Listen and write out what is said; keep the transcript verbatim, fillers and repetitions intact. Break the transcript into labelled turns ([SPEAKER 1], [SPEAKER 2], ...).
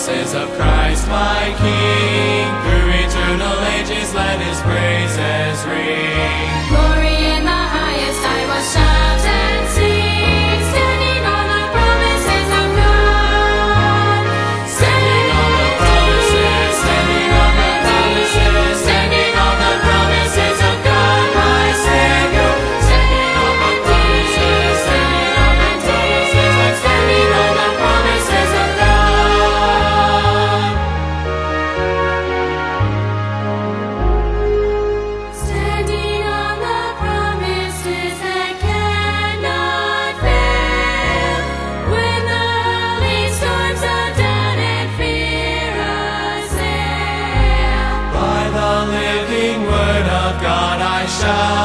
[SPEAKER 1] promises of Christ my King. Through eternal ages let His praises ring.
[SPEAKER 2] Glory in the highest, I will shout and sing, standing on the promises of God.
[SPEAKER 1] Standing on the promises, standing on the promises, standing on the promises of God my Savior. Standing on the promises, standing on the promises, I'm standing on the promises of God.
[SPEAKER 2] Standing on the promises that cannot fail, when the early storms of doubt and fear assail.
[SPEAKER 1] By the living word of God I shall